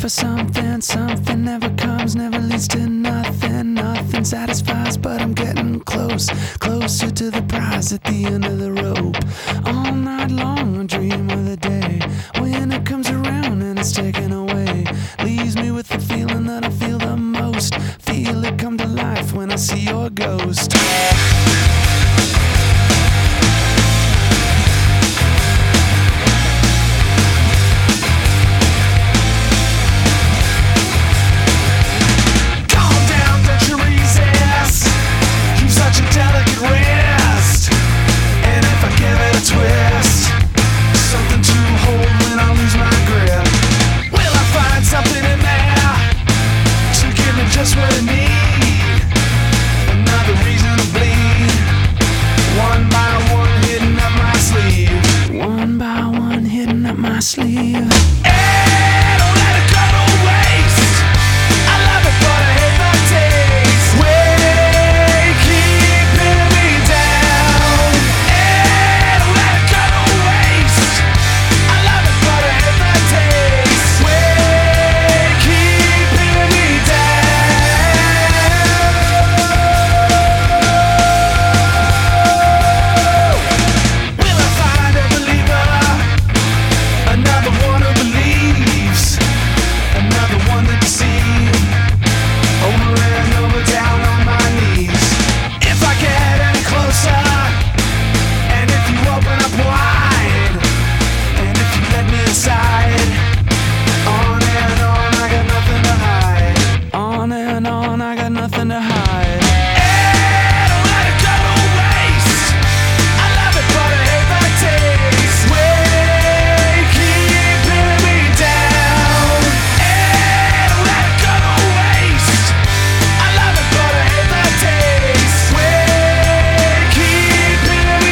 for something, something never comes, never leads to nothing, nothing satisfies, but I'm getting close, closer to the prize at the end of the rope. All night long I dream of the day when it comes around and it's taken away, leaves me with the feeling that I feel the most, feel it come to life when I see your ghost. Just what I need, another reason to bleed. One by one hidden up my sleeve. One by one hidden up my sleeve. Hey, don't let it go to waste. I love it but I hate the taste. Way keeping me down. Hey, don't let it go to waste. I love it but I hate the taste. Way keeping me down. Nothing to hide. Hey, don't let it go to waste. I love it but I hate the taste. Way keeping me down. Hey, don't let it go to waste. I love it but I hate the taste. Way keeping me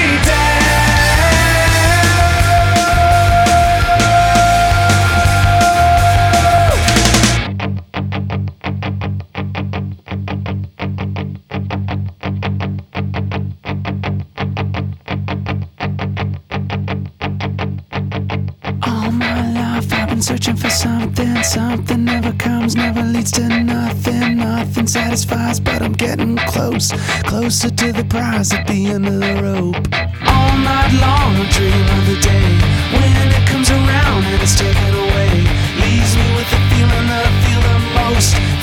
searching for something, something never comes, never leads to nothing, nothing satisfies, but I'm getting close, closer to the prize at the end of the rope. All night long I dream of the day when it comes around and it's taken away, leaves me with the feeling that I feel the most.